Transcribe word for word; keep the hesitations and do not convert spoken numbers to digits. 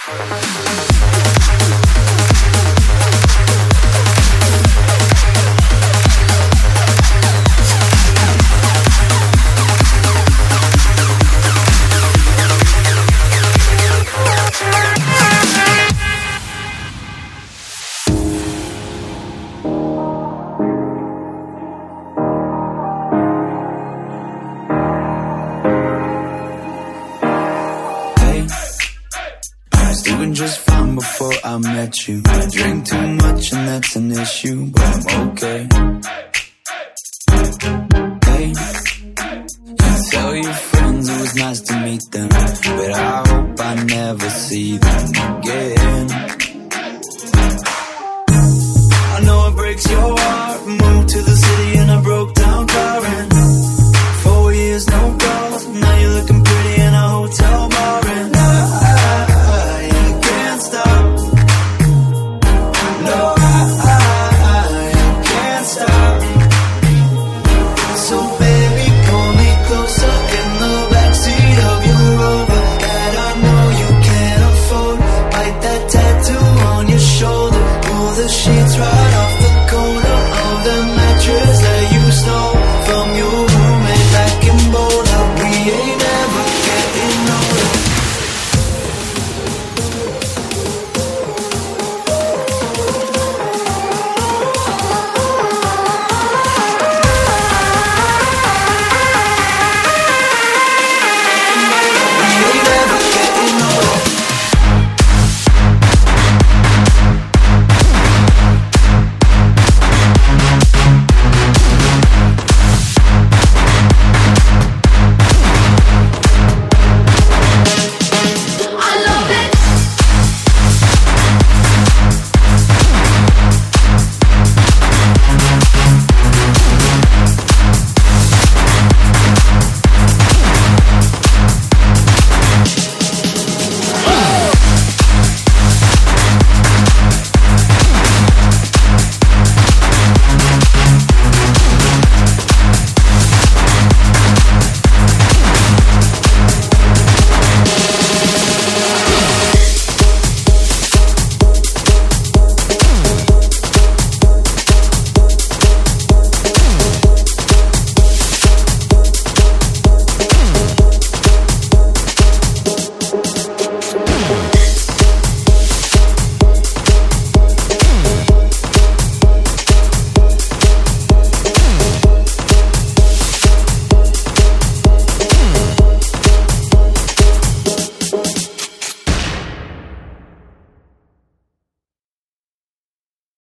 Doing just fine before I met you. I drink too much and that's an issue, but I'm okay. Hey, you tell your friends it was nice to meet them, but I hope I never see them again.